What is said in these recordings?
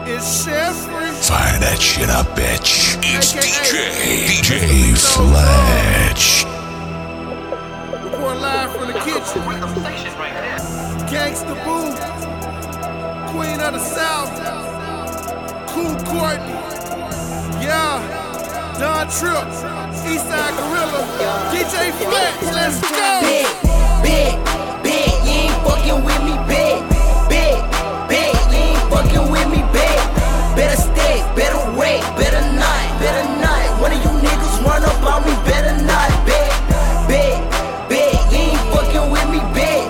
It's Sheffrey. Fire that shit up, bitch. It's DJ Fletch. Report live from the kitchen. Gangsta Boo. Queen of the South. Cool Courtney. Yeah. Don Trip. Eastside Gorilla. DJ Fletch. Let's go. Big, you ain't fucking with me, big, you ain't fucking with me, big. Better stay, better wait, better not. One of you niggas run up on me, better not, big, you ain't fucking with me, big,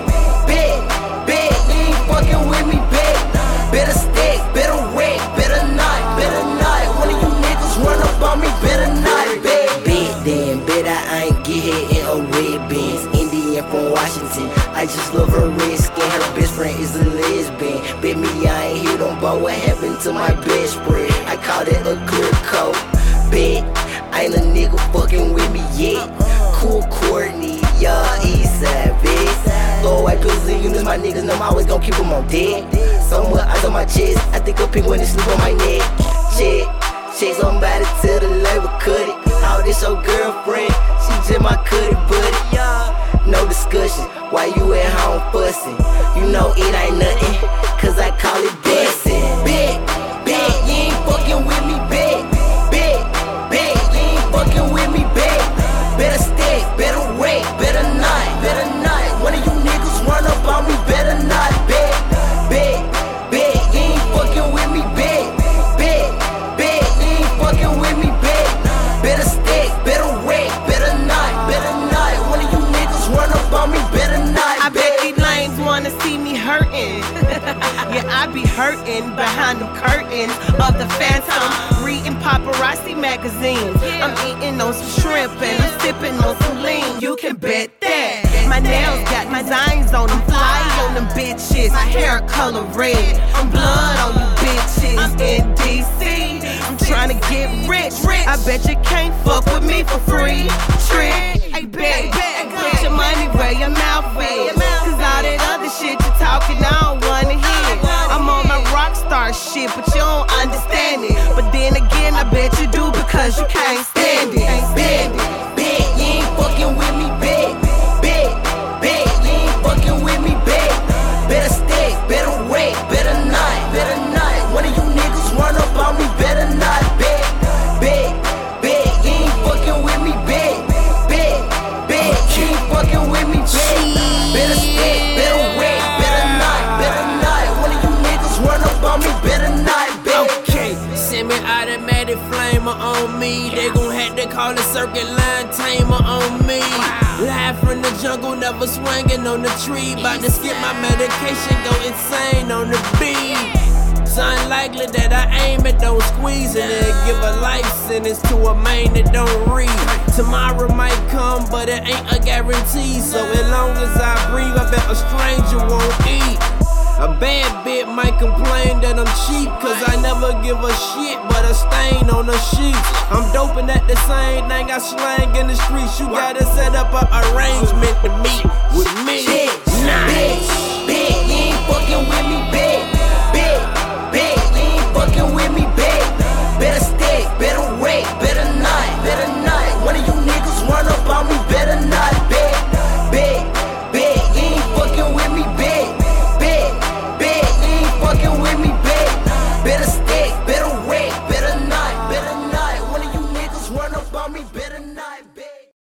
you ain't fucking with me, big. Better stay, better wait, better not. One of you niggas run up on me, better not, big. Then, better I ain't get hit in a red Benz. Indian from Washington, I just love her red skin. Her best friend is a lesbian. Bet me I ain't hit on board. What happened to my best friend? I call that a clear coat. Bet I ain't a nigga fucking with me yet. Cool Courtney, y'all Eastside, bitch. Throw white pills in units, my niggas know I always gon' keep them on dead. Somewhere out of my chest, I think a penguin is sleep on my neck. Shake somebody till the label cut it. All this your girlfriend, she just my cutty buddy. No discussion, why you at home fussing? You know it ain't nothing, cause I call it blessing. Big, you ain't fucking with me, big, you ain't fucking with me, big. Better stay, better wait, better not. One of you niggas run up on me, better not, big, you ain't fucking with me, big, you ain't fucking with me, big. Better stay, better wait, better not. One of you niggas run up on me, better not. I bet these lames wanna see me hurting. Yeah, I be hurting behind the curtains of the Phantom, reading paparazzi magazines. I'm eating on some shrimp and I'm sipping on some lean. You can bet that. My nails got my designs on them, fly on them bitches. My hair color red, I'm blood on you bitches. I'm in DC, I'm trying to get rich. I bet you can't fuck with me for free. Trick, hey babe, put your money where your mouth is. Cause all that other shit you talking, I don't wanna hear. I'm on my rock star shit, but you don't understand it. But then again, I bet you do because you can't stand it. Big, you ain't fucking with me, big, you ain't fucking with me, big. Better stay, better wait, better not. One of you niggas run up on me, better not, big, you ain't fucking with me, big, you ain't fucking with me, big. Better stay, better wait, better not. One of you niggas run up on me, better not, big. Okay, semi-automatic flamer on me. They gon' have to call the circuit line tamer on me. Live from the jungle, never swinging on the tree. Bout to skip my medication, go insane on the beat. It's unlikely that I aim it, don't squeeze it, and give a life sentence to a man that don't read. Tomorrow might come, but it ain't a guarantee. So as long as I breathe, I bet a stranger won't eat. A bad bit might complain that I'm cheap, cause I never give a shit but a stain on the sheets. I'm doping at the same thing I slang in the streets. You gotta set up an arrangement to meet with me. Big, you ain't fucking with me, big, you ain't fucking with me, big. Better stay, better wait, better not. One of you niggas run up on me, better not, big, you ain't fucking with me, big, you ain't fucking with me, big. Better stay, better wait, better not. One of you niggas run up on me, better not.